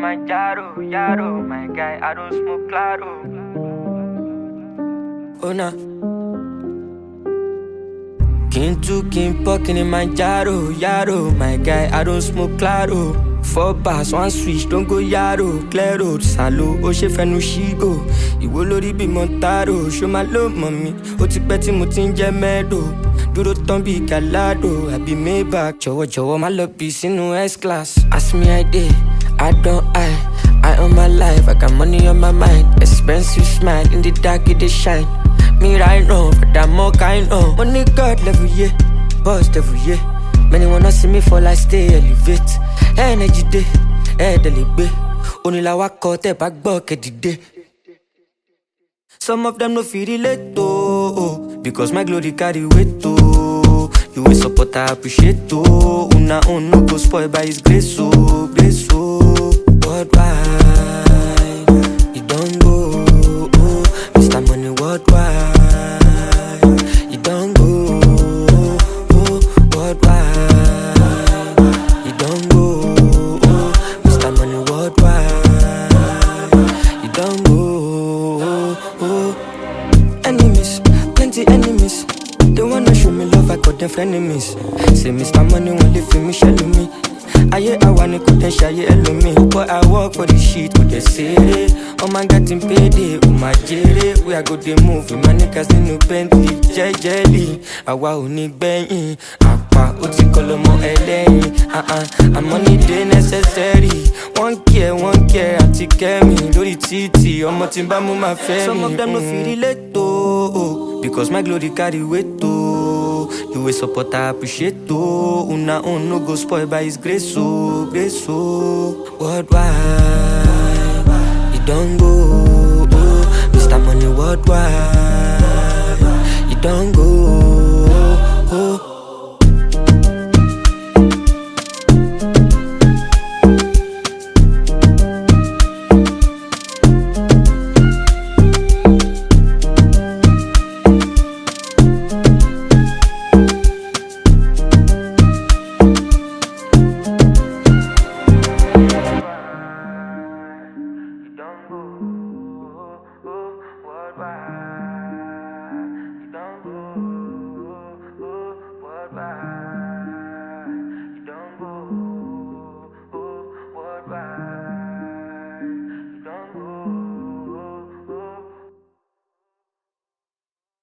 Kilimanjaro, Yaro, my guy, I don't smoke claro. Oh nah. King Kilimanjaro, Yaro, my guy, I don't smoke claro. 4 bars, 1 switch, don't go Yaro. Clear road, Salo, Oshe Fenu Shigo. Iwo lori bi Montaro, show my love, mommy. O ti pẹ́ tí mo ti ń jẹ mẹ́dò. Dúró tán bí Galado, I be Maybach. Jọ̀wọ́, my love be sínú S-Class. Ask me I did, I don't I on my life, I got money on my mind. Expensive smile, in the dark it dey shine. Me right now, but I'm more kind of. Money God level, yeah, boss every year. Many wanna see me fall, I stay elevate. Energy day, delibe. Only la wako te back buck day. Some of them no feel relate to, because my glory carry weight to. You will support, I appreciate to. Una no go spoiled by his grace so, worldwide, you don't go, Mr. Money worldwide. You don't go, worldwide. You don't go, Mr. Money worldwide. You don't go, enemies, plenty enemies. They wanna show me love, I got them frenemies. Say Mr. Money won't live for me, shelling me. I wanna go and shy me. But I work for the shit with the city. Oh my God, in payday, oh my jelly. We are go the move, my niggas in no Bentley, jelly. I want to bang, apa, uti kolomo eleni. I'm money day necessary. One care, anti-care me. Lori titi, omo timba mu ma femi. Some of them no feel relate to, because my glory carry weight to. You will support, I appreciate to. Una no go spoiled by his grace so, worldwide. You don't go, Mr. Money worldwide. You don't go.